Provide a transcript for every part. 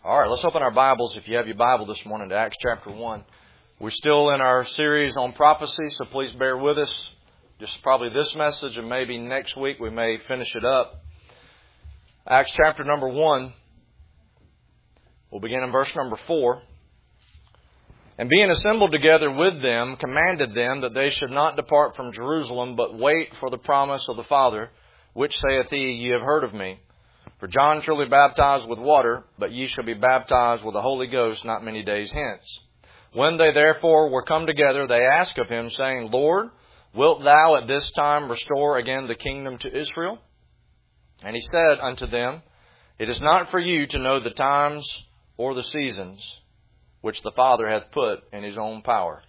All right, let's open our Bibles, if you have your Bible this morning, to Acts chapter 1. We're still in our series on prophecy, so please bear with us. Just probably this message, and maybe next week we may finish it up. Acts chapter number 1. We'll begin in verse number 4. And being assembled together with them, commanded them that they should not depart from Jerusalem, but wait for the promise of the Father, which saith he, Ye have heard of me. For John truly baptized with water, but ye shall be baptized with the Holy Ghost not many days hence. When they therefore were come together, they asked of him, saying, Lord, wilt thou at this time restore again the kingdom to Israel? And he said unto them, It is not for you to know the times or the seasons which the Father hath put in his own power.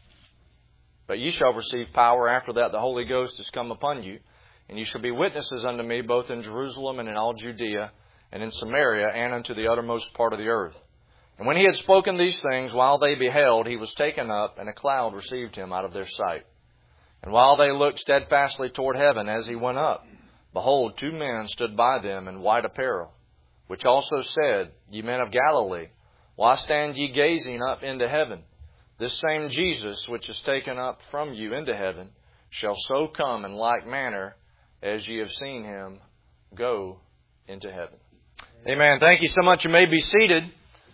But ye shall receive power after that the Holy Ghost is come upon you, and ye shall be witnesses unto me both in Jerusalem and in all Judea, and in Samaria, and unto the uttermost part of the earth. And when he had spoken these things, while they beheld, he was taken up, and a cloud received him out of their sight. And while they looked steadfastly toward heaven as he went up, behold, 2 men stood by them in white apparel, which also said, Ye men of Galilee, why stand ye gazing up into heaven? This same Jesus, which is taken up from you into heaven, shall so come in like manner as ye have seen him go into heaven. Amen. Thank you so much. You may be seated.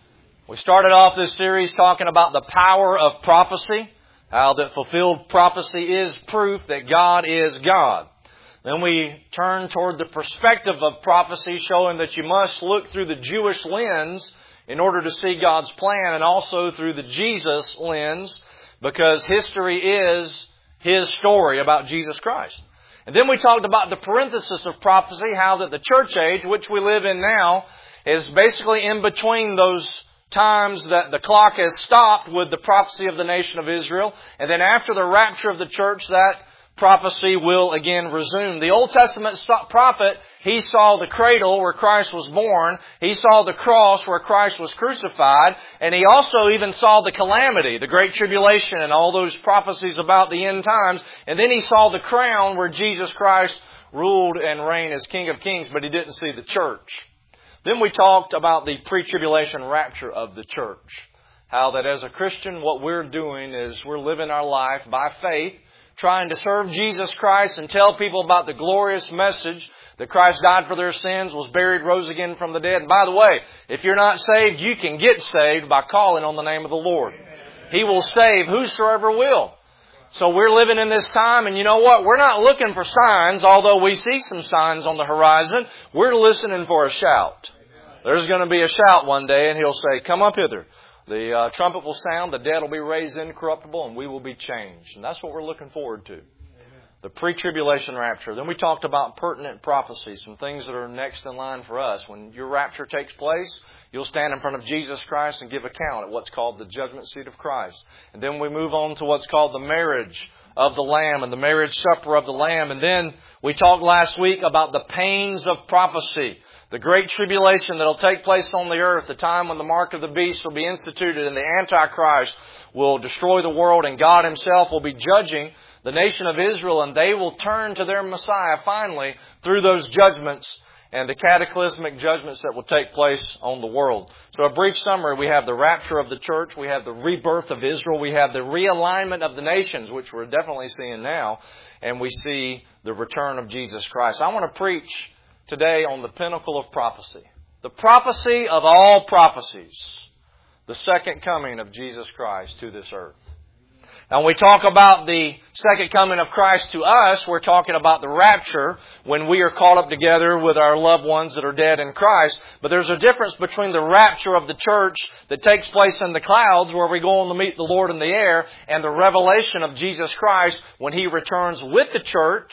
We started off this series talking about the power of prophecy, how that fulfilled prophecy is proof that God is God. Then we turned toward the perspective of prophecy, showing that you must look through the Jewish lens in order to see God's plan, and also through the Jesus lens, because history is His story about Jesus Christ. And then we talked about the parenthesis of prophecy, how that the church age, which we live in now, is basically in between those times that the clock has stopped with the prophecy of the nation of Israel. And then after the rapture of the church, that prophecy will again resume. The Old Testament prophet, he saw the cradle where Christ was born. He saw the cross where Christ was crucified. And he also even saw the calamity, the great tribulation, and all those prophecies about the end times. And then he saw the crown where Jesus Christ ruled and reigned as King of Kings, but he didn't see the church. Then we talked about the pre-tribulation rapture of the church. How that as a Christian, what we're doing is we're living our life by faith, trying to serve Jesus Christ and tell people about the glorious message that Christ died for their sins, was buried, rose again from the dead. And by the way, if you're not saved, you can get saved by calling on the name of the Lord. He will save whosoever will. So we're living in this time, and you know what? We're not looking for signs, although we see some signs on the horizon. We're listening for a shout. There's going to be a shout one day, and He'll say, Come up hither. The trumpet will sound, the dead will be raised incorruptible, and we will be changed. And that's what we're looking forward to. Amen. The pre-tribulation rapture. Then we talked about pertinent prophecies, some things that are next in line for us. When your rapture takes place, you'll stand in front of Jesus Christ and give account at what's called the judgment seat of Christ. And then we move on to what's called the marriage of the Lamb and the marriage supper of the Lamb. And then we talked last week about the pains of prophecy. The great tribulation that will take place on the earth, the time when the mark of the beast will be instituted and the Antichrist will destroy the world, and God Himself will be judging the nation of Israel, and they will turn to their Messiah finally through those judgments and the cataclysmic judgments that will take place on the world. So a brief summary: we have the rapture of the church, we have the rebirth of Israel, we have the realignment of the nations, which we're definitely seeing now, and we see the return of Jesus Christ. I want to preach today on the pinnacle of prophecy. The prophecy of all prophecies. The second coming of Jesus Christ to this earth. Now when we talk about the second coming of Christ to us, we're talking about the rapture when we are caught up together with our loved ones that are dead in Christ. But there's a difference between the rapture of the church that takes place in the clouds where we go on to meet the Lord in the air, and the revelation of Jesus Christ when He returns with the church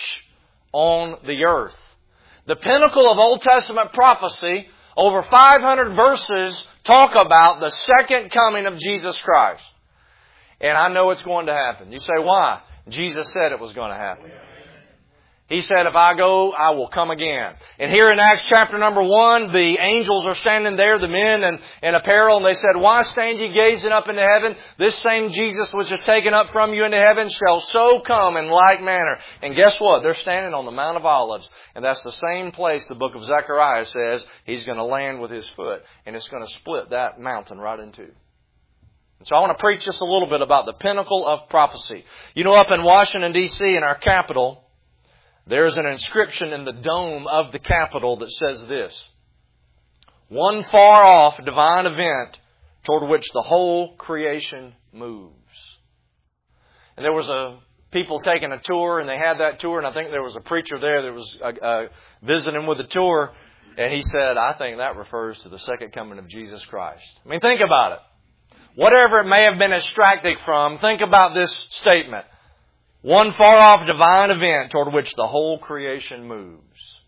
on the earth. The pinnacle of Old Testament prophecy, over 500 verses, talk about the second coming of Jesus Christ. And I know it's going to happen. You say, why? Jesus said it was going to happen. He said, if I go, I will come again. And here in Acts chapter number 1, the angels are standing there, the men in apparel, and they said, why stand ye gazing up into heaven? This same Jesus which is taken up from you into heaven shall so come in like manner. And guess what? They're standing on the Mount of Olives. And that's the same place the book of Zechariah says He's going to land with His foot. And it's going to split that mountain right in two. And so I want to preach just a little bit about the pinnacle of prophecy. You know, up in Washington, D.C., in our capital, there's an inscription in the dome of the Capitol that says this: one far off divine event toward which the whole creation moves. And there was people taking a tour, and they had that tour, and I think there was a preacher there that was visiting with the tour, and he said, I think that refers to the second coming of Jesus Christ. I mean, think about it. Whatever it may have been extracted from, think about this statement. One far-off divine event toward which the whole creation moves.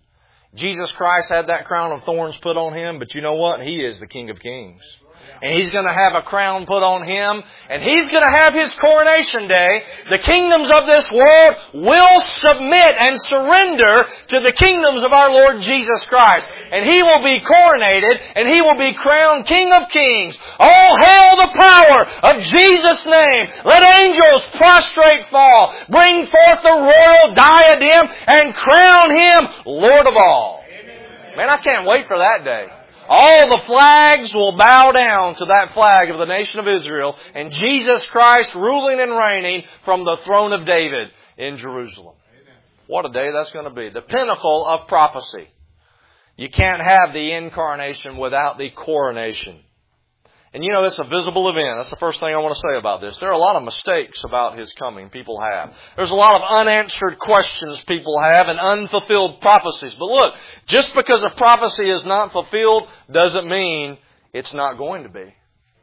Jesus Christ had that crown of thorns put on Him, but you know what? He is the King of Kings. And He's going to have a crown put on Him, and He's going to have His coronation day. The kingdoms of this world will submit and surrender to the kingdoms of our Lord Jesus Christ. And He will be coronated, and He will be crowned King of Kings. All hail the power of Jesus' name. Let angels prostrate fall. Bring forth the royal diadem and crown Him Lord of all. Man, I can't wait for that day. All the flags will bow down to that flag of the nation of Israel, and Jesus Christ ruling and reigning from the throne of David in Jerusalem. What a day that's going to be. The pinnacle of prophecy. You can't have the incarnation without the coronation. And you know, it's a visible event. That's the first thing I want to say about this. There are a lot of mistakes about His coming people have. There's a lot of unanswered questions people have and unfulfilled prophecies. But look, just because a prophecy is not fulfilled doesn't mean it's not going to be.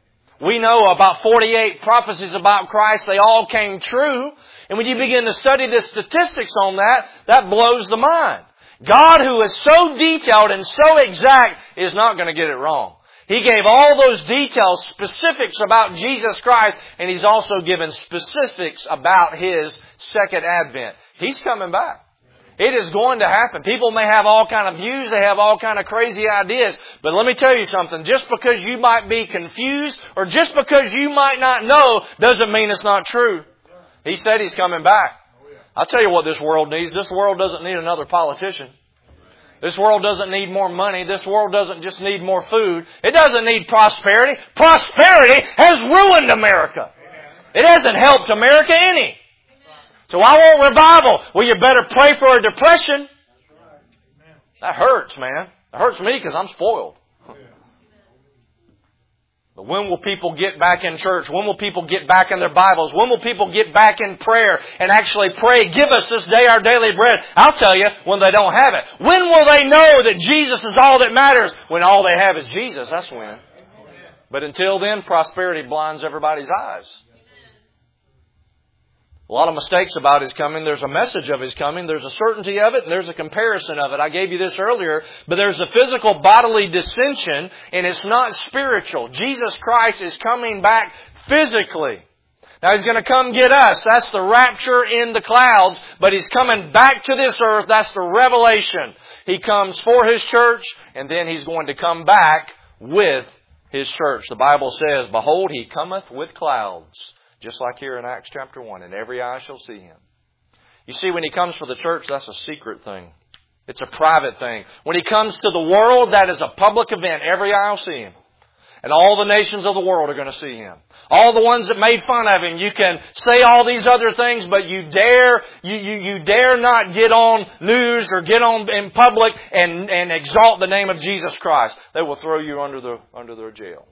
We know about 48 prophecies about Christ. They all came true. And when you begin to study the statistics on that, that blows the mind. God, who is so detailed and so exact, is not going to get it wrong. He gave all those details, specifics about Jesus Christ, and He's also given specifics about His second advent. He's coming back. It is going to happen. People may have all kind of views, they have all kind of crazy ideas, but let me tell you something. Just because you might be confused or just because you might not know doesn't mean it's not true. He said He's coming back. I'll tell you what this world needs. This world doesn't need another politician. This world doesn't need more money. This world doesn't just need more food. It doesn't need prosperity. Prosperity has ruined America. It hasn't helped America any. So I want revival. Well, you better pray for a depression. That hurts, man. It hurts me because I'm spoiled. But when will people get back in church? When will people get back in their Bibles? When will people get back in prayer and actually pray, give us this day our daily bread? I'll tell you, when they don't have it. When will they know that Jesus is all that matters? When all they have is Jesus, that's when. But until then, prosperity blinds everybody's eyes. A lot of mistakes about His coming. There's a message of His coming. There's a certainty of it, and there's a comparison of it. I gave you this earlier, but there's a physical bodily dissension, and it's not spiritual. Jesus Christ is coming back physically. Now He's going to come get us. That's the rapture in the clouds, but He's coming back to this earth. That's the revelation. He comes for His church, and then He's going to come back with His church. The Bible says, behold, He cometh with clouds. Just like here in Acts chapter 1, and every eye shall see Him. You see, when He comes for the church, that's a secret thing. It's a private thing. When He comes to the world, that is a public event. Every eye will see Him. And all the nations of the world are going to see Him. All the ones that made fun of Him, you can say all these other things, but you dare not get on news or get on in public and exalt the name of Jesus Christ. They will throw you under their jail.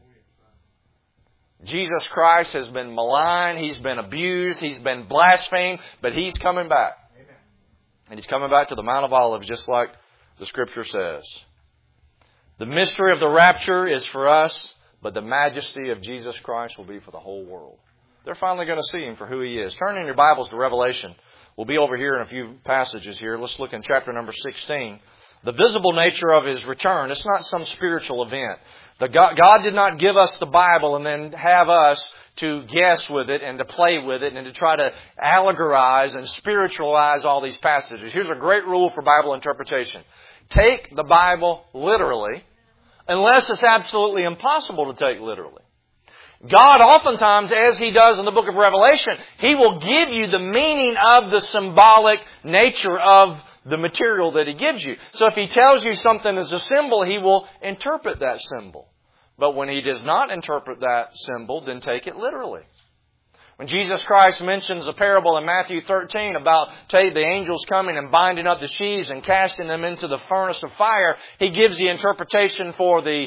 Jesus Christ has been maligned, He's been abused, He's been blasphemed, but He's coming back. Amen. And He's coming back to the Mount of Olives just like the Scripture says. The mystery of the rapture is for us, but the majesty of Jesus Christ will be for the whole world. They're finally going to see Him for who He is. Turn in your Bibles to Revelation. We'll be over here in a few passages here. Let's look in chapter number 16. The visible nature of His return. It's not some spiritual event. God did not give us the Bible and then have us to guess with it and to play with it and to try to allegorize and spiritualize all these passages. Here's a great rule for Bible interpretation. Take the Bible literally, unless it's absolutely impossible to take literally. God oftentimes, as He does in the book of Revelation, He will give you the meaning of the symbolic nature of the material that He gives you. So if He tells you something is a symbol, He will interpret that symbol. But when He does not interpret that symbol, then take it literally. When Jesus Christ mentions a parable in Matthew 13 about the angels coming and binding up the sheaves and casting them into the furnace of fire, He gives the interpretation for the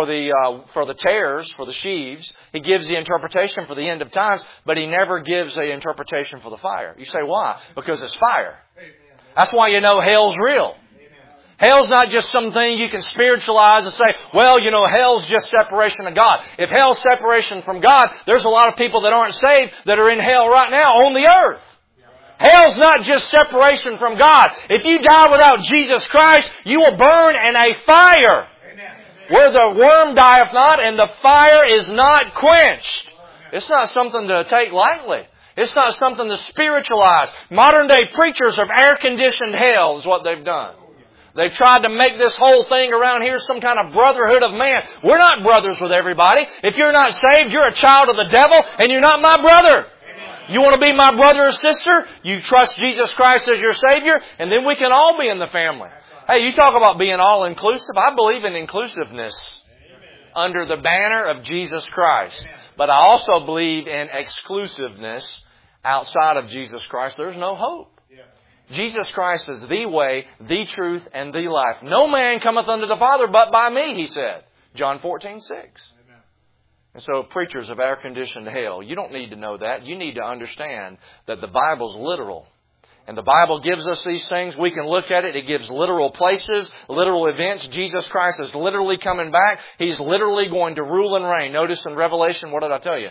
tares, for the sheaves. He gives the interpretation for the end of times, but He never gives an interpretation for the fire. You say, why? Because it's fire. That's why you know hell's real. Hell's not just something you can spiritualize and say, well, hell's just separation of God. If hell's separation from God, there's a lot of people that aren't saved that are in hell right now on the earth. Hell's not just separation from God. If you die without Jesus Christ, you will burn in a fire where the worm dieth not and the fire is not quenched. It's not something to take lightly. It's not something to spiritualize. Modern day preachers of air-conditioned hell is what they've done. They've tried to make this whole thing around here some kind of brotherhood of man. We're not brothers with everybody. If you're not saved, you're a child of the devil and you're not my brother. You want to be my brother or sister? You trust Jesus Christ as your Savior, and then we can all be in the family. Hey, you talk about being all-inclusive. I believe in inclusiveness under the banner of Jesus Christ. But I also believe in exclusiveness outside of Jesus Christ. There's no hope. Jesus Christ is the way, the truth, and the life. No man cometh unto the Father but by me, He said. John 14:6. And so preachers of air-conditioned hell, you don't need to know that. You need to understand that the Bible's literal. And the Bible gives us these things. We can look at it. It gives literal places, literal events. Jesus Christ is literally coming back. He's literally going to rule and reign. Notice in Revelation, what did I tell you?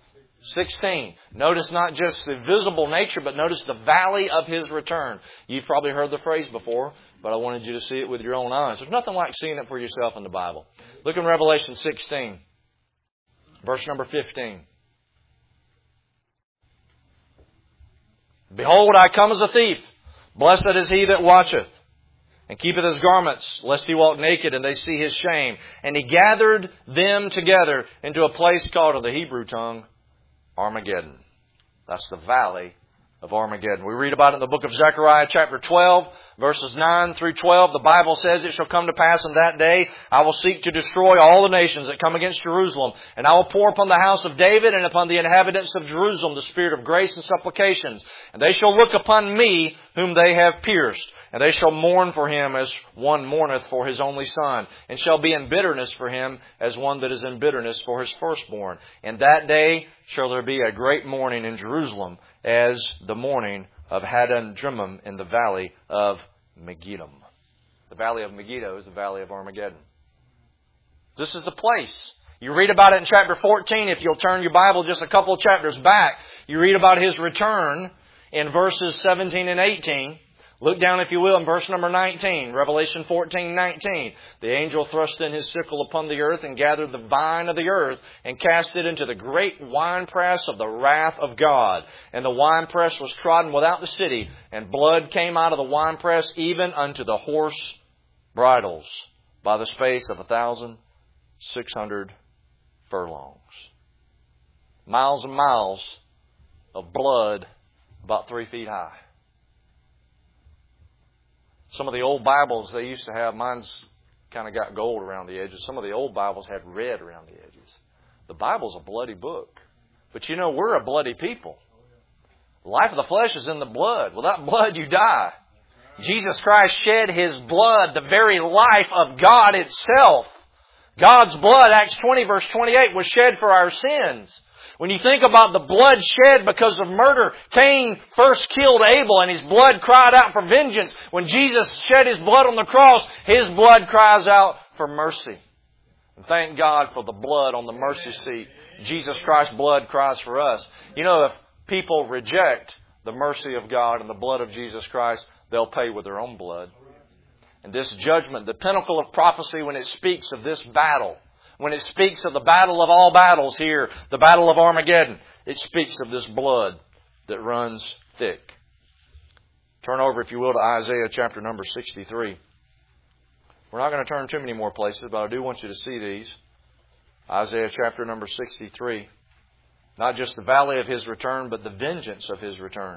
16. Notice not just the visible nature, but notice the valley of His return. You've probably heard the phrase before, but I wanted you to see it with your own eyes. There's nothing like seeing it for yourself in the Bible. Look in Revelation 16, verse number 15. Behold, I come as a thief. Blessed is he that watcheth, and keepeth his garments, lest he walk naked, and they see his shame. And He gathered them together into a place called in the Hebrew tongue Armageddon. That's the valley of Armageddon. We read about it in the book of Zechariah chapter 12, verses 9 through 12. The Bible says, it shall come to pass in that day, I will seek to destroy all the nations that come against Jerusalem. And I will pour upon the house of David and upon the inhabitants of Jerusalem the spirit of grace and supplications. And they shall look upon me whom they have pierced. And they shall mourn for him as one mourneth for his only son, and shall be in bitterness for him as one that is in bitterness for his firstborn. And that day shall there be a great mourning in Jerusalem, as the mourning of Hadad-rimmon in the valley of Megiddo. The valley of Megiddo is the valley of Armageddon. This is the place. You read about it in chapter 14. If you'll turn your Bible just a couple of chapters back, you read about His return in verses 17 and 18. Look down, if you will, in verse number 19, Revelation 14:19. The angel thrust in his sickle upon the earth and gathered the vine of the earth and cast it into the great winepress of the wrath of God. And the winepress was trodden without the city, and blood came out of the winepress even unto the horse bridles by the space of 1,600 furlongs. Miles and miles of blood about 3 feet high. Some of the old Bibles they used to have, mine's kind of got gold around the edges. Some of the old Bibles had red around the edges. The Bible's a bloody book. But you know, we're a bloody people. The life of the flesh is in the blood. Without blood, you die. Jesus Christ shed His blood, the very life of God itself. God's blood, Acts 20 verse 28, was shed for our sins. When you think about the blood shed because of murder, Cain first killed Abel and his blood cried out for vengeance. When Jesus shed His blood on the cross, His blood cries out for mercy. And thank God for the blood on the mercy seat. Jesus Christ's blood cries for us. You know, if people reject the mercy of God and the blood of Jesus Christ, they'll pay with their own blood. And this judgment, the pinnacle of prophecy when it speaks of this battle, when it speaks of the battle of all battles here, the battle of Armageddon, it speaks of this blood that runs thick. Turn over, if you will, to Isaiah chapter number 63. We're not going to turn too many more places, but I do want you to see these. Isaiah chapter number 63. Not just the valley of His return, but the vengeance of His return.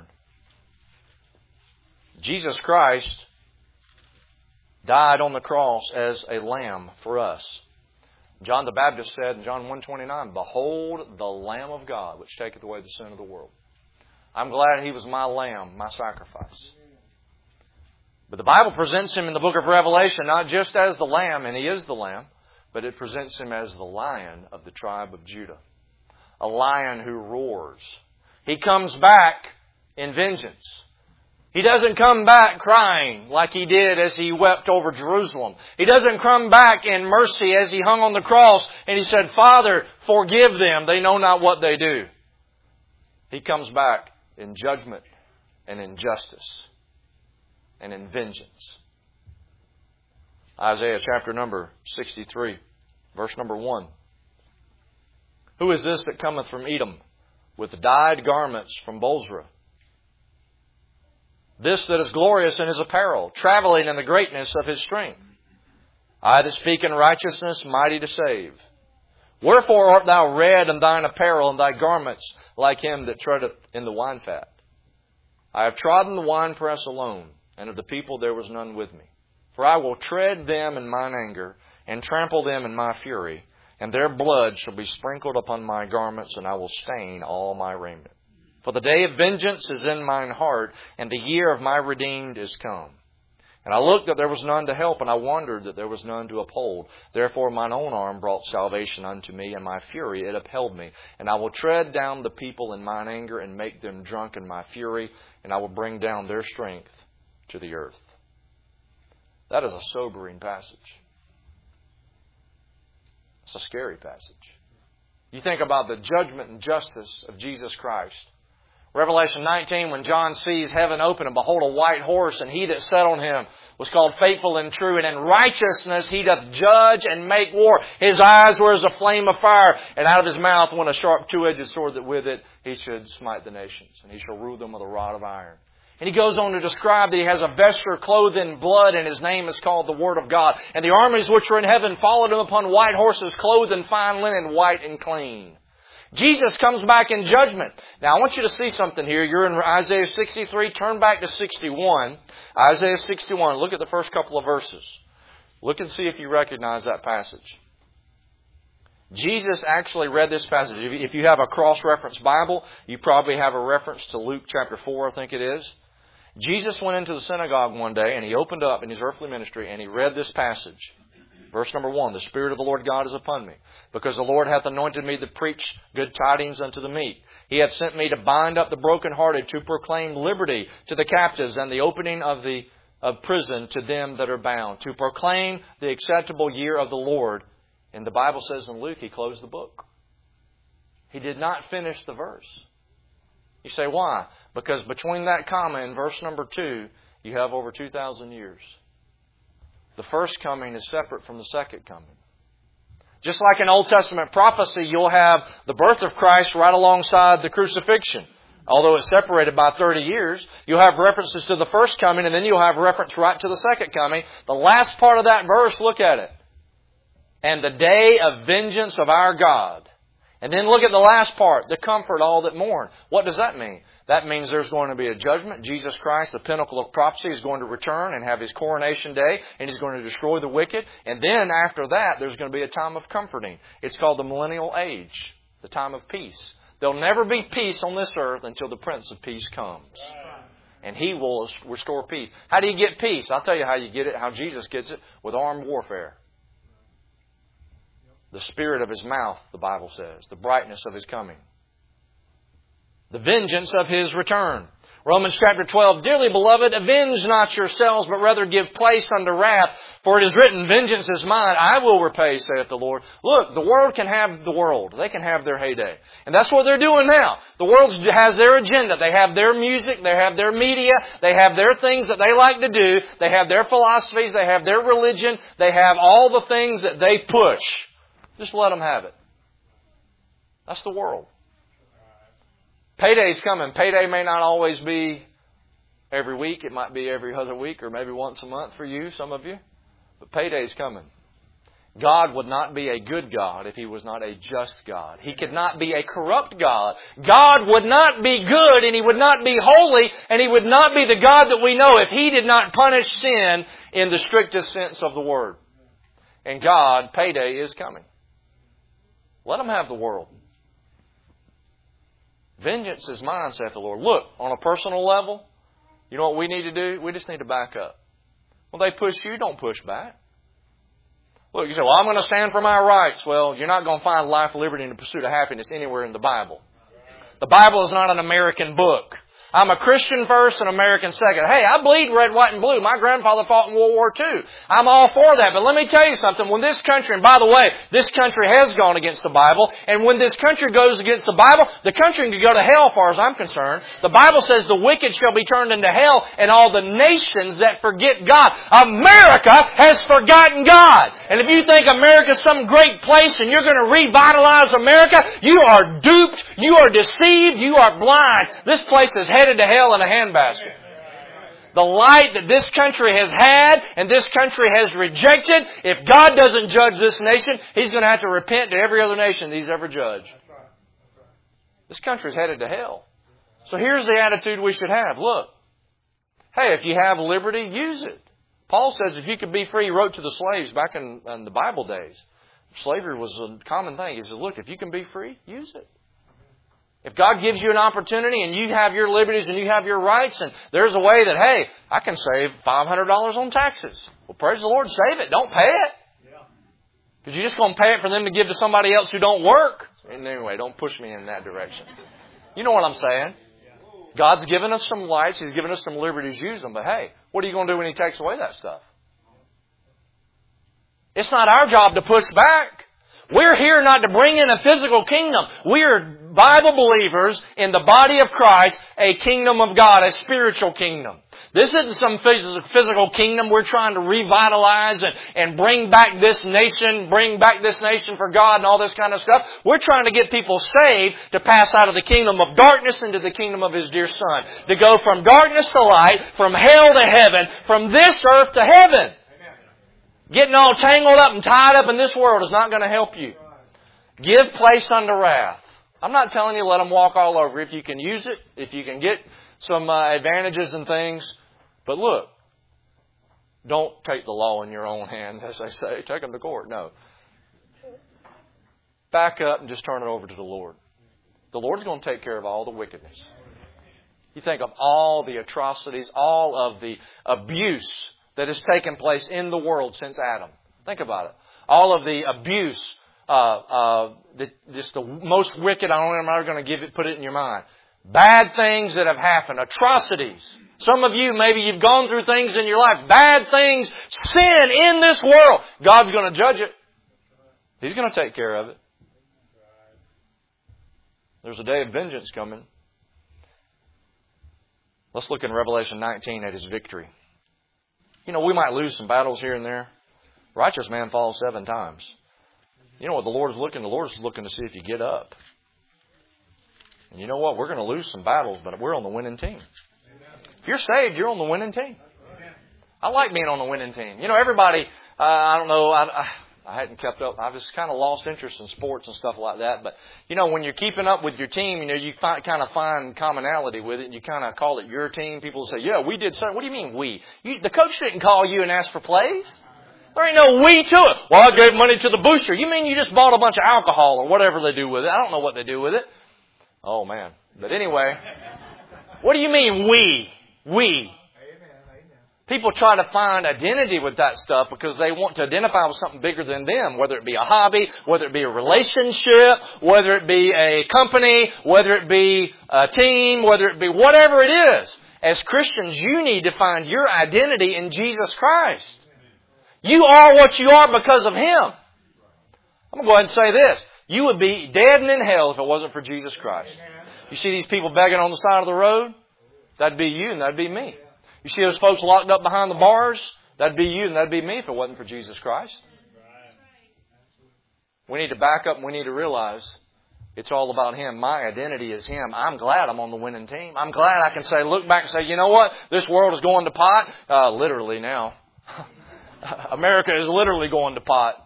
Jesus Christ died on the cross as a lamb for us. John the Baptist said in John 1:29, "Behold the Lamb of God, which taketh away the sin of the world." I'm glad He was my lamb, my sacrifice. But the Bible presents Him in the book of Revelation not just as the lamb, and He is the lamb, but it presents Him as the Lion of the tribe of Judah. A lion who roars. He comes back in vengeance. He doesn't come back crying like He did as He wept over Jerusalem. He doesn't come back in mercy as He hung on the cross and He said, "Father, forgive them. They know not what they do." He comes back in judgment and in justice and in vengeance. Isaiah chapter number 63, verse number 1. "Who is this that cometh from Edom with dyed garments from Bozrah? This that is glorious in his apparel, traveling in the greatness of his strength. I that speak in righteousness, mighty to save. Wherefore art thou red in thine apparel, and thy garments like him that treadeth in the wine fat? I have trodden the winepress alone, and of the people there was none with me. For I will tread them in mine anger, and trample them in my fury, and their blood shall be sprinkled upon my garments, and I will stain all my raiment. For the day of vengeance is in mine heart, and the year of my redeemed is come. And I looked that there was none to help, and I wondered that there was none to uphold. Therefore mine own arm brought salvation unto me, and my fury it upheld me. And I will tread down the people in mine anger, and make them drunk in my fury, and I will bring down their strength to the earth." That is a sobering passage. It's a scary passage. You think about the judgment and justice of Jesus Christ. Revelation 19, when John sees heaven open, and behold a white horse, and he that sat on him was called Faithful and True, and in righteousness he doth judge and make war. His eyes were as a flame of fire, and out of his mouth went a sharp two-edged sword, that with it he should smite the nations, and he shall rule them with a rod of iron. And he goes on to describe that he has a vesture clothed in blood, and his name is called the Word of God. And the armies which were in heaven followed him upon white horses, clothed in fine linen, white and clean. Jesus comes back in judgment. Now I want you to see something here. You're in Isaiah 63. Turn back to 61. Isaiah 61. Look at the first couple of verses. Look and see if you recognize that passage. Jesus actually read this passage. If you have a cross-reference Bible, you probably have a reference to Luke chapter 4, I think it is. Jesus went into the synagogue one day, and he opened up in his earthly ministry, and he read this passage. Verse number 1, "The Spirit of the Lord God is upon me, because the Lord hath anointed me to preach good tidings unto the meek. He hath sent me to bind up the brokenhearted, to proclaim liberty to the captives, and the opening of prison to them that are bound, to proclaim the acceptable year of the Lord." And the Bible says in Luke, he closed the book. He did not finish the verse. You say, why? Because between that comma and verse number 2, you have over 2,000 years. The first coming is separate from the second coming. Just like in Old Testament prophecy, you'll have the birth of Christ right alongside the crucifixion. Although it's separated by 30 years, you'll have references to the first coming, and then you'll have reference right to the second coming. The last part of that verse, look at it. "And the day of vengeance of our God." And then look at the last part, "to comfort all that mourn." What does that mean? That means there's going to be a judgment. Jesus Christ, the pinnacle of prophecy, is going to return and have His coronation day, and He's going to destroy the wicked. And then after that, there's going to be a time of comforting. It's called the millennial age, the time of peace. There'll never be peace on this earth until the Prince of Peace comes. And He will restore peace. How do you get peace? I'll tell you how you get it, how Jesus gets it, with armed warfare. The spirit of His mouth, the Bible says. The brightness of His coming. The vengeance of His return. Romans chapter 12, "Dearly beloved, avenge not yourselves, but rather give place unto wrath. For it is written, Vengeance is mine, I will repay, saith the Lord." Look, the world can have the world. They can have their heyday. And that's what they're doing now. The world has their agenda. They have their music. They have their media. They have their things that they like to do. They have their philosophies. They have their religion. They have all the things that they push. Just let them have it. That's the world. Payday's coming. Payday may not always be every week. It might be every other week or maybe once a month for you, some of you. But payday's coming. God would not be a good God if He was not a just God. He could not be a corrupt God. God would not be good and He would not be holy and He would not be the God that we know if He did not punish sin in the strictest sense of the word. And God, payday is coming. Let them have the world. Vengeance is mine, saith the Lord. Look, on a personal level, you know what we need to do? We just need to back up. When they push you, don't push back. Look, you say, well, I'm going to stand for my rights. Well, you're not going to find life, liberty, and the pursuit of happiness anywhere in the Bible. The Bible is not an American book. I'm a Christian first and American second. Hey, I bleed red, white, and blue. My grandfather fought in World War II. I'm all for that. But let me tell you something. When this country, and by the way, this country has gone against the Bible, and when this country goes against the Bible, the country can go to hell as far as I'm concerned. The Bible says the wicked shall be turned into hell and all the nations that forget God. America has forgotten God. And if you think America's some great place and you're going to revitalize America, you are duped, you are deceived, you are blind. This place is headed to hell in a handbasket. The light that this country has had and this country has rejected, if God doesn't judge this nation, He's going to have to repent to every other nation He's ever judged. This country is headed to hell. So here's the attitude we should have. Look, hey, if you have liberty, use it. Paul says if you could be free, he wrote to the slaves back in the Bible days. Slavery was a common thing. He says, look, if you can be free, use it. If God gives you an opportunity and you have your liberties and you have your rights and there's a way that, hey, I can save $500 on taxes. Well, praise the Lord, save it. Don't pay it. Because you're just going to pay it for them to give to somebody else who don't work. And anyway, don't push me in that direction. You know what I'm saying? God's given us some rights. He's given us some liberties. Use them. But hey, what are you going to do when He takes away that stuff? It's not our job to push back. We're here not to bring in a physical kingdom. We are Bible believers in the body of Christ, a kingdom of God, a spiritual kingdom. This isn't some physical kingdom we're trying to revitalize and bring back this nation for God and all this kind of stuff. We're trying to get people saved to pass out of the kingdom of darkness into the kingdom of His dear Son. To go from darkness to light, from hell to heaven, from this earth to heaven. Getting all tangled up and tied up in this world is not going to help you. Give place unto wrath. I'm not telling you let them walk all over. If you can use it, if you can get some advantages and things. But look, don't take the law in your own hands, as they say. Take them to court. No. Back up and just turn it over to the Lord. The Lord's going to take care of all the wickedness. You think of all the atrocities, all of the abuse that has taken place in the world since Adam. Think about it. All of the abuse, just the most wicked, I don't know, I'm not going to put it in your mind. Bad things that have happened, atrocities. Some of you, maybe you've gone through things in your life, bad things, sin in this world. God's going to judge it. He's going to take care of it. There's a day of vengeance coming. Let's look in Revelation 19 at His victory. You know, we might lose some battles here and there. Righteous man falls 7 times. You know what the Lord is looking? The Lord is looking to see if you get up. And you know what? We're going to lose some battles, but we're on the winning team. If you're saved, you're on the winning team. I like being on the winning team. You know, everybody, I don't know, I hadn't kept up. I've just kind of lost interest in sports and stuff like that. But, you know, when you're keeping up with your team, you know, you kind of find commonality with it. And you kind of call it your team. People say, yeah, we did something. What do you mean we? The coach didn't call you and ask for plays. There ain't no we to it. Well, I gave money to the booster. You mean you just bought a bunch of alcohol or whatever they do with it? I don't know what they do with it. Oh, man. But anyway, what do you mean we? We. People try to find identity with that stuff because they want to identify with something bigger than them, whether it be a hobby, whether it be a relationship, whether it be a company, whether it be a team, whether it be whatever it is. As Christians, you need to find your identity in Jesus Christ. You are what you are because of Him. I'm going to go ahead and say this. You would be dead and in hell if it wasn't for Jesus Christ. You see these people begging on the side of the road? That'd be you and that'd be me. You see those folks locked up behind the bars? That'd be you and that'd be me if it wasn't for Jesus Christ. We need to back up and we need to realize it's all about Him. My identity is Him. I'm glad I'm on the winning team. I'm glad I can say, look back and say, you know what? This world is going to pot. Literally now. America is literally going to pot.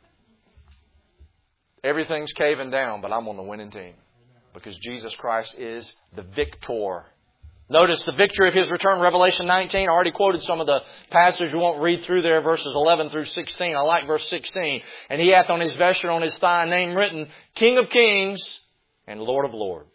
Everything's caving down, but I'm on the winning team. Because Jesus Christ is the victor. Notice the victory of His return, Revelation 19. I already quoted some of the passages. We won't read through there, verses 11 through 16. I like verse 16. And He hath on His vesture, on His thigh, a name written, King of Kings and Lord of Lords.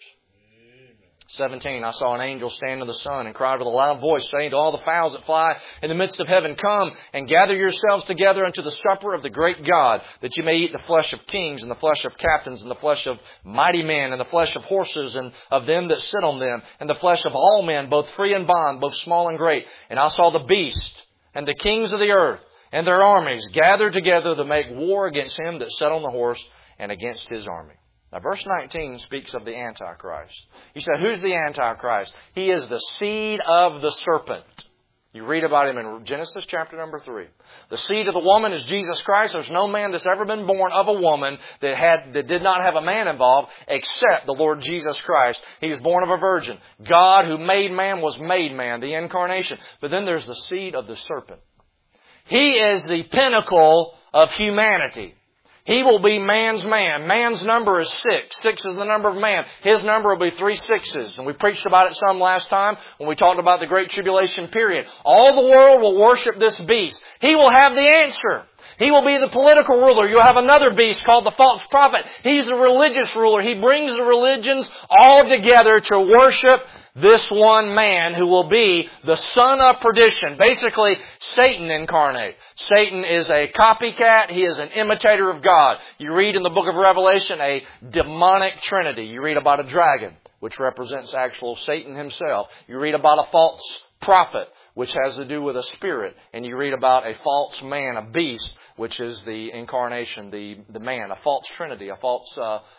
17, I saw an angel stand in the sun and cried with a loud voice, saying to all the fowls that fly in the midst of heaven, come and gather yourselves together unto the supper of the great God, that you may eat the flesh of kings and the flesh of captains and the flesh of mighty men and the flesh of horses and of them that sit on them and the flesh of all men, both free and bond, both small and great. And I saw the beast and the kings of the earth and their armies gathered together to make war against him that sat on the horse and against his army. Now, verse 19 speaks of the Antichrist. You say, who's the Antichrist? He is the seed of the serpent. You read about him in Genesis chapter number 3. The seed of the woman is Jesus Christ. There's no man that's ever been born of a woman that did not have a man involved except the Lord Jesus Christ. He was born of a virgin. God who made man was made man, the incarnation. But then there's the seed of the serpent. He is the pinnacle of humanity. He will be man's man. Man's number is 6. 6 is the number of man. His number will be 3 6s. And we preached about it some last time when we talked about the Great Tribulation period. All the world will worship this beast. He will have the answer. He will be the political ruler. You'll have another beast called the false prophet. He's the religious ruler. He brings the religions all together to worship this one man who will be the son of perdition. Basically, Satan incarnate. Satan is a copycat. He is an imitator of God. You read in the book of Revelation a demonic trinity. You read about a dragon, which represents actual Satan himself. You read about a false prophet, which has to do with a spirit. And you read about a false man, a beast, which is the incarnation, the man, a false trinity, a false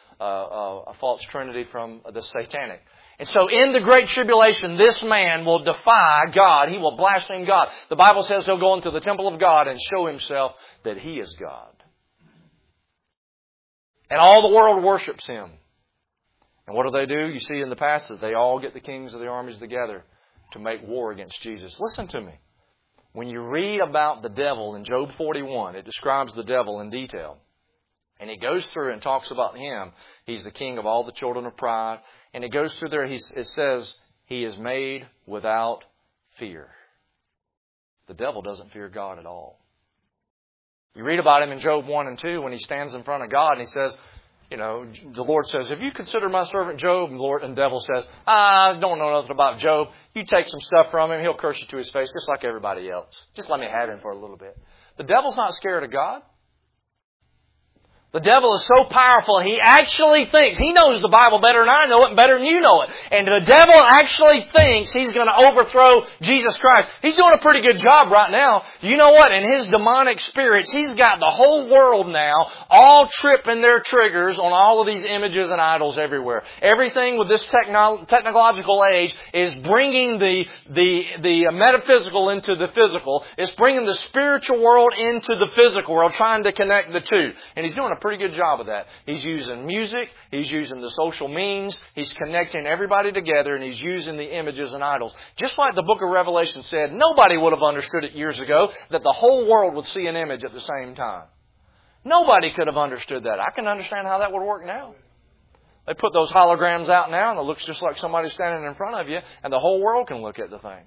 trinity from the satanic. And so in the Great Tribulation, this man will defy God. He will blaspheme God. The Bible says he'll go into the temple of God and show himself that he is God. And all the world worships him. And what do? You see in the passage, they all get the kings of the armies together to make war against Jesus. Listen to me. When you read about the devil in Job 41, it describes the devil in detail. And he goes through and talks about him. He's the king of all the children of pride. And it goes through there, it says, he is made without fear. The devil doesn't fear God at all. You read about him in Job 1 and 2 when he stands in front of God and he says, you know, the Lord says, have you considered my servant Job? And the devil says, I don't know nothing about Job. You take some stuff from him, he'll curse you to his face just like everybody else. Just let me have him for a little bit. The devil's not scared of God. The devil is so powerful, he actually thinks, he knows the Bible better than I know it and better than you know it. And the devil actually thinks he's going to overthrow Jesus Christ. He's doing a pretty good job right now. You know what? In his demonic spirits, he's got the whole world now all tripping their triggers on all of these images and idols everywhere. Everything with this technological age is bringing the metaphysical into the physical. It's bringing the spiritual world into the physical world, trying to connect the two. And he's doing a pretty good job of that. He's using music. He's using the social means. He's connecting everybody together, and he's using the images and idols. Just like the book of Revelation said, nobody would have understood it years ago that the whole world would see an image at the same time. Nobody could have understood that. I can understand how that would work now. They put those holograms out now, and it looks just like somebody standing in front of you, and the whole world can look at the thing.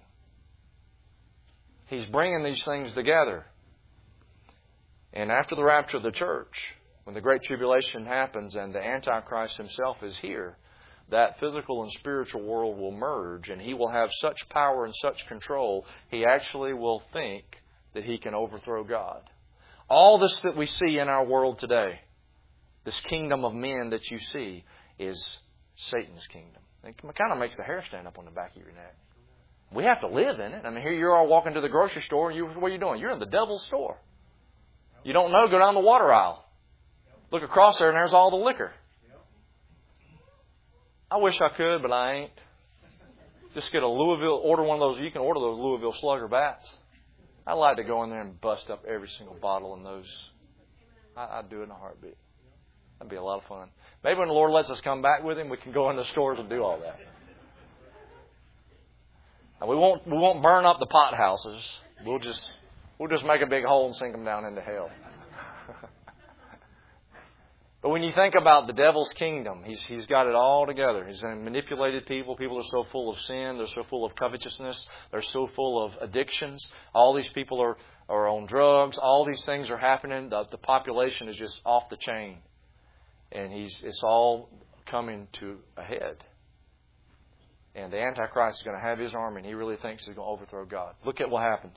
He's bringing these things together. And after the rapture of the church, when the Great Tribulation happens and the Antichrist himself is here, that physical and spiritual world will merge, and he will have such power and such control, he actually will think that he can overthrow God. All this that we see in our world today, this kingdom of men that you see, is Satan's kingdom. It kind of makes the hair stand up on the back of your neck. We have to live in it. I mean, here you are walking to the grocery store, and what are you doing? You're in the devil's store. You don't know, go down the water aisle. Look across there and there's all the liquor. I wish I could, but I ain't. Just get order one of those. You can order those Louisville Slugger bats. I'd like to go in there and bust up every single bottle in those. I'd do it in a heartbeat. That'd be a lot of fun. Maybe when the Lord lets us come back with Him, we can go in the stores and do all that. And we won't burn up the pot houses. We'll just make a big hole and sink them down into hell. But when you think about the devil's kingdom, he's got it all together. He's manipulated people. People are so full of sin. They're so full of covetousness. They're so full of addictions. All these people are on drugs. All these things are happening. The population is just off the chain. And it's all coming to a head. And the Antichrist is going to have his army, and he really thinks he's going to overthrow God. Look at what happens.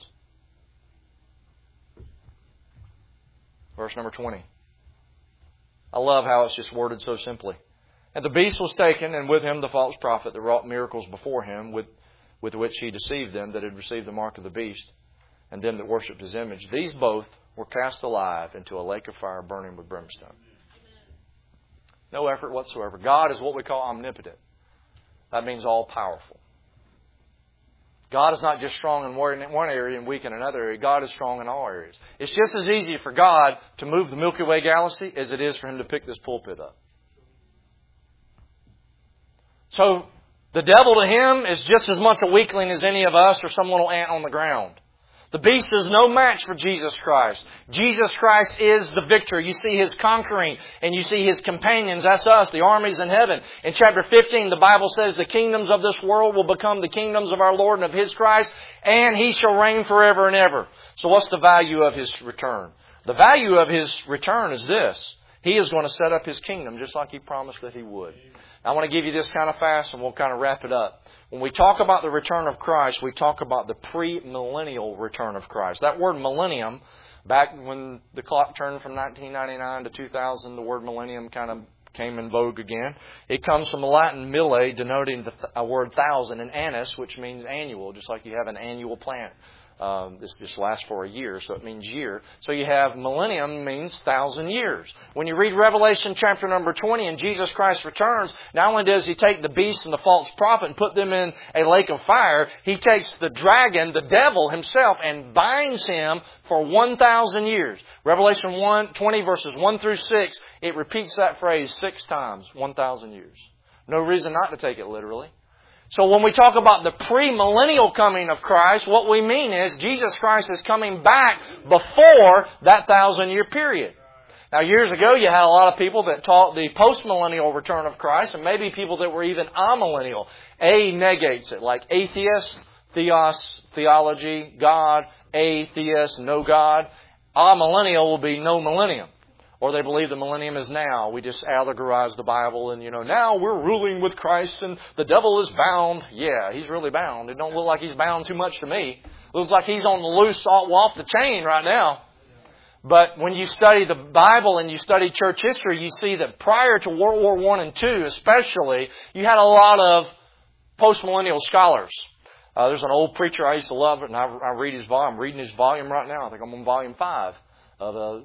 Verse number 20. I love how it's just worded so simply. And the beast was taken, and with him the false prophet that wrought miracles before him, with which he deceived them that had received the mark of the beast, and them that worshipped his image. These both were cast alive into a lake of fire burning with brimstone. No effort whatsoever. God is what we call omnipotent. That means all-powerful. God is not just strong in one area and weak in another area. God is strong in all areas. It's just as easy for God to move the Milky Way galaxy as it is for Him to pick this pulpit up. So, the devil to him is just as much a weakling as any of us or some little ant on the ground. The beast is no match for Jesus Christ. Jesus Christ is the victor. You see His conquering and you see His companions. That's us, the armies in heaven. In chapter 15, the Bible says the kingdoms of this world will become the kingdoms of our Lord and of His Christ, and He shall reign forever and ever. So what's the value of His return? The value of His return is this. He is going to set up His kingdom just like He promised that He would. I want to give you this kind of fast and we'll kind of wrap it up. When we talk about the return of Christ, we talk about the premillennial return of Christ. That word millennium, back when the clock turned from 1999 to 2000, the word millennium kind of came in vogue again. It comes from the Latin mille, denoting the word thousand, and annus, which means annual, just like you have an annual plant. This just lasts for a year, so it means year. So you have millennium means 1,000 years. When you read Revelation chapter number 20 and Jesus Christ returns, not only does He take the beast and the false prophet and put them in a lake of fire, He takes the dragon, the devil himself, and binds him for 1,000 years. Revelation 20 verses 1 through 6, it repeats that phrase 6 times, 1,000 years. No reason not to take it literally. So when we talk about the premillennial coming of Christ, what we mean is Jesus Christ is coming back before that 1,000-year period. Now, years ago, you had a lot of people that taught the postmillennial return of Christ, and maybe people that were even amillennial. A negates it, like atheist, theos, theology, God, atheist, no God. Amillennial will be no millennium. Or they believe the millennium is now. We just allegorize the Bible and, now we're ruling with Christ and the devil is bound. Yeah, he's really bound. It don't look like he's bound too much to me. It looks like he's on the loose, off the chain right now. But when you study the Bible and you study church history, you see that prior to World War I and II especially, you had a lot of postmillennial scholars. There's an old preacher I used to love, and I read his volume. I'm reading his volume right now. I think I'm on volume 5. Of a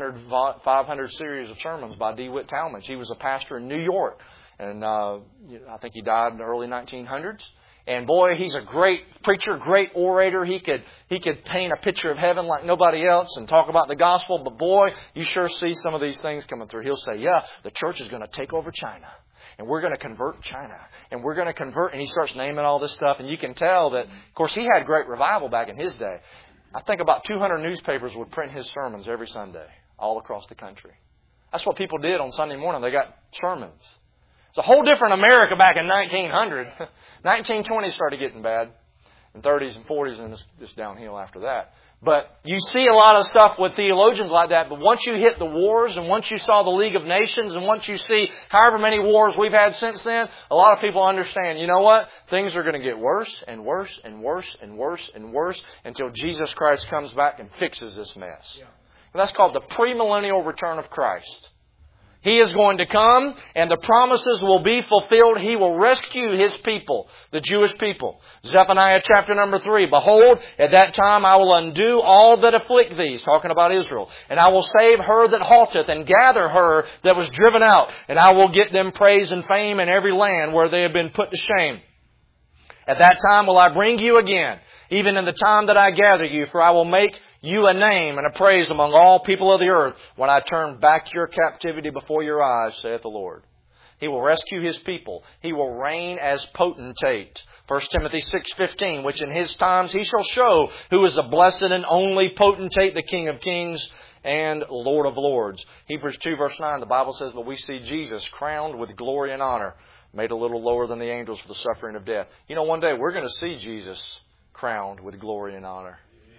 500 series of sermons by DeWitt Talmage. He was a pastor in New York. And I think he died in the early 1900s. And boy, he's a great preacher, great orator. He could paint a picture of heaven like nobody else and talk about the gospel. But boy, you sure see some of these things coming through. He'll say, yeah, the church is going to take over China. And we're going to convert China. And we're going to convert. And he starts naming all this stuff. And you can tell that, of course, he had great revival back in his day. I think about 200 newspapers would print his sermons every Sunday all across the country. That's what people did on Sunday morning. They got sermons. It's a whole different America back in 1900. 1920s started getting bad. And 30s and 40s, and it's downhill after that. But you see a lot of stuff with theologians like that. But once you hit the wars, and once you saw the League of Nations, and once you see however many wars we've had since then, a lot of people understand, you know what? Things are going to get worse and worse and worse and worse and worse until Jesus Christ comes back and fixes this mess. And that's called the premillennial return of Christ. He is going to come and the promises will be fulfilled. He will rescue His people, the Jewish people. Zephaniah chapter number 3. Behold, at that time I will undo all that afflict thee. He's talking about Israel. And I will save her that halteth and gather her that was driven out. And I will get them praise and fame in every land where they have been put to shame. At that time will I bring you again, even in the time that I gather you, for I will make you a name and a praise among all people of the earth when I turn back your captivity before your eyes, saith the Lord. He will rescue His people. He will reign as potentate. 1 Timothy 6:15, which in His times He shall show who is the blessed and only potentate, the King of kings and Lord of lords. Hebrews 2 verse 9, the Bible says, but we see Jesus crowned with glory and honor, made a little lower than the angels for the suffering of death. You know, one day we're going to see Jesus crowned with glory and honor.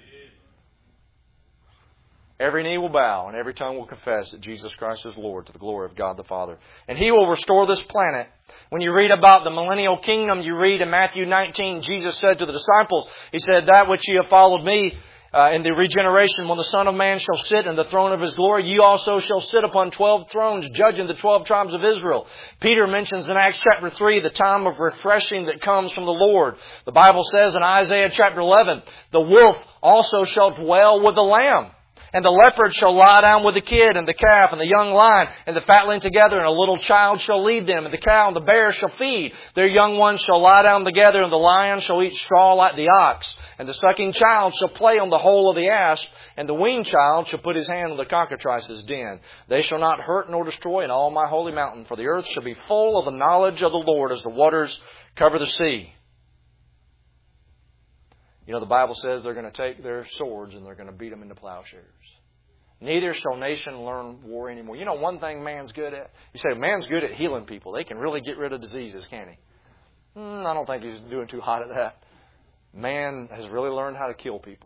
Every knee will bow and every tongue will confess that Jesus Christ is Lord, to the glory of God the Father. And He will restore this planet. When you read about the millennial kingdom, you read in Matthew 19, Jesus said to the disciples, He said, that which ye have followed me in the regeneration, when the Son of Man shall sit in the throne of His glory, ye also shall sit upon 12 thrones, judging the 12 tribes of Israel. Peter mentions in Acts chapter 3 the time of refreshing that comes from the Lord. The Bible says in Isaiah chapter 11, the wolf also shall dwell with the lamb. And the leopard shall lie down with the kid and the calf and the young lion and the fatling together, and a little child shall lead them. And the cow and the bear shall feed. Their young ones shall lie down together, and the lion shall eat straw like the ox. And the sucking child shall play on the hole of the asp, and the weaned child shall put his hand on the cockatrice's den. They shall not hurt nor destroy in all my holy mountain, for the earth shall be full of the knowledge of the Lord as the waters cover the sea. You know, the Bible says they're going to take their swords and they're going to beat them into plowshares. Neither shall nation learn war anymore. You know one thing man's good at? You say, man's good at healing people. They can really get rid of diseases, can't he? I don't think he's doing too hot at that. Man has really learned how to kill people.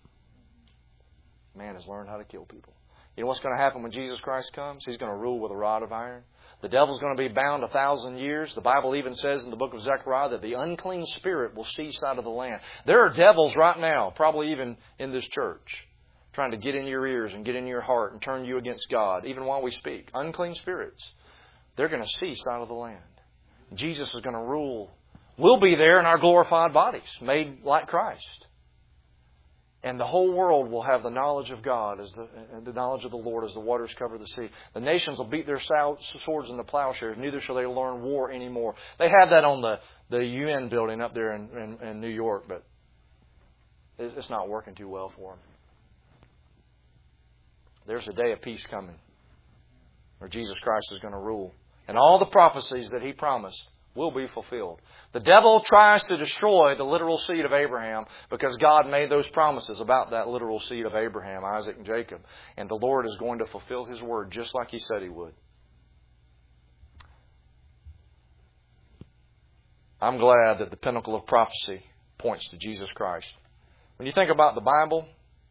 Man has learned how to kill people. You know what's going to happen when Jesus Christ comes? He's going to rule with a rod of iron. The devil's going to be bound 1,000 years. The Bible even says in the book of Zechariah that the unclean spirit will cease out of the land. There are devils right now, probably even in this church, trying to get in your ears and get in your heart and turn you against God, even while we speak. Unclean spirits. They're going to cease out of the land. Jesus is going to rule. We'll be there in our glorified bodies, made like Christ. And the whole world will have the knowledge of God, as the knowledge of the Lord as the waters cover the sea. The nations will beat their swords into plowshares. Neither shall they learn war anymore. They have that on the UN building up there in New York, but it's not working too well for them. There's a day of peace coming where Jesus Christ is going to rule. And all the prophecies that He promised will be fulfilled. The devil tries to destroy the literal seed of Abraham because God made those promises about that literal seed of Abraham, Isaac and Jacob. And the Lord is going to fulfill His word just like He said He would. I'm glad that the pinnacle of prophecy points to Jesus Christ. When you think about the Bible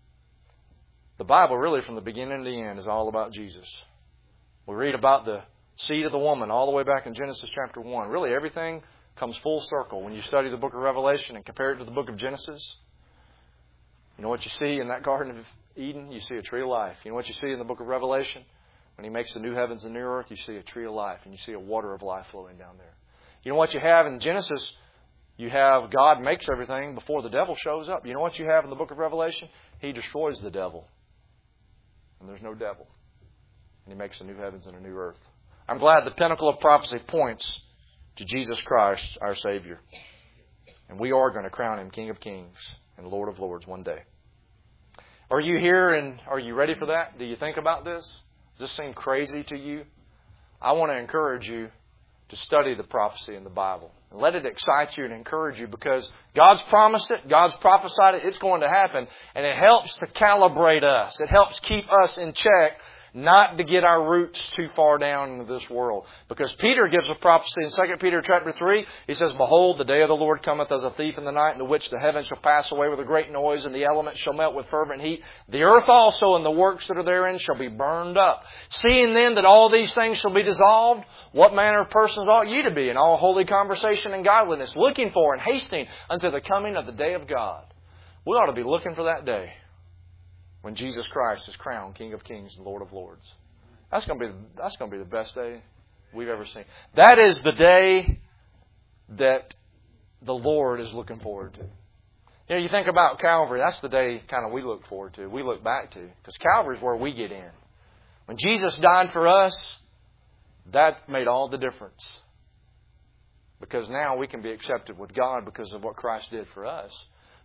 really from the beginning to the end is all about Jesus. We read about the seed of the woman all the way back in Genesis chapter 1. Really everything comes full circle when you study the book of Revelation and compare it to the book of Genesis. You know what you see in that Garden of Eden? You see a tree of life. You know what you see in the book of Revelation? When He makes the new heavens and new earth, you see a tree of life and you see a water of life flowing down there. You know what you have in Genesis? You have God makes everything before the devil shows up. You know what you have in the book of Revelation? He destroys the devil. And there's no devil. And He makes a new heavens and a new earth. I'm glad the pinnacle of prophecy points to Jesus Christ, our Savior. And we are going to crown Him King of Kings and Lord of Lords one day. Are you here and are you ready for that? Do you think about this? Does this seem crazy to you? I want to encourage you to study the prophecy in the Bible. And let it excite you and encourage you because God's promised it, God's prophesied it, it's going to happen. And it helps to calibrate us. It helps keep us in check, not to get our roots too far down into this world. Because Peter gives a prophecy in 2 Peter chapter 3. He says, Behold, the day of the Lord cometh as a thief in the night, in the which the heavens shall pass away with a great noise, and the elements shall melt with fervent heat. The earth also and the works that are therein shall be burned up. Seeing then that all these things shall be dissolved, what manner of persons ought ye to be in all holy conversation and godliness, looking for and hasting unto the coming of the day of God? We ought to be looking for that day when Jesus Christ is crowned King of Kings and Lord of Lords. That's going to be the best day we've ever seen. That is the day that the Lord is looking forward to. You know, you think about Calvary, that's the day kind of we look forward to, we look back to. Because Calvary is where we get in. When Jesus died for us, that made all the difference. Because now we can be accepted with God because of what Christ did for us.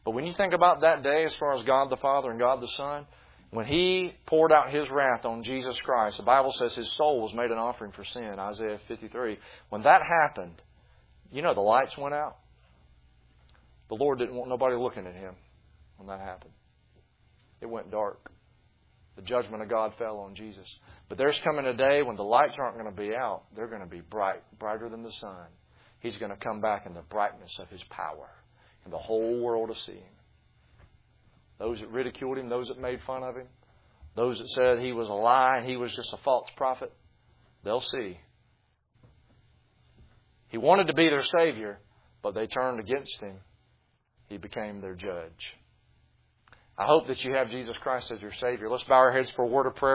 But when you think about that day as far as God the Father and God the Son, when He poured out His wrath on Jesus Christ, the Bible says His soul was made an offering for sin, Isaiah 53. When that happened, you know the lights went out. The Lord didn't want nobody looking at Him when that happened. It went dark. The judgment of God fell on Jesus. But there's coming a day when the lights aren't going to be out. They're going to be bright, brighter than the sun. He's going to come back in the brightness of His power, and the whole world will see Him. Those that ridiculed Him, those that made fun of Him, those that said He was a lie and He was just a false prophet, they'll see. He wanted to be their Savior, but they turned against Him. He became their judge. I hope that you have Jesus Christ as your Savior. Let's bow our heads for a word of prayer.